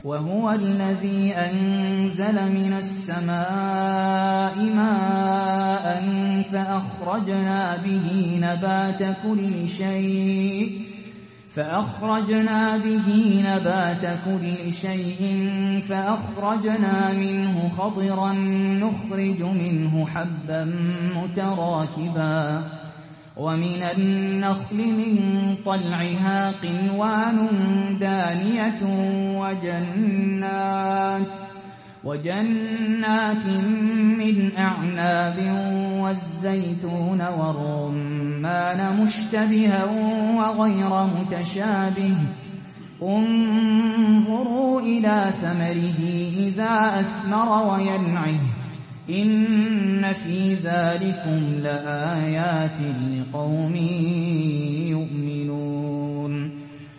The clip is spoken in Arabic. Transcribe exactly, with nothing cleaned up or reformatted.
وهو الذي أنزل من السماء ماء فأخرجنا به نبات كل شيء فأخرجنا به نبات كل شيء فأخرجنا منه خضرا نخرج منه حبا متراكبا ومن النخل من طلعها قنوان دانية وجنات وجنات من أعناب والزيتون والرمان مشتبها وغير متشابه انظروا إلى ثمره إذا أثمر وينعه إن في ذلكم لآيات لقوم يؤمنون.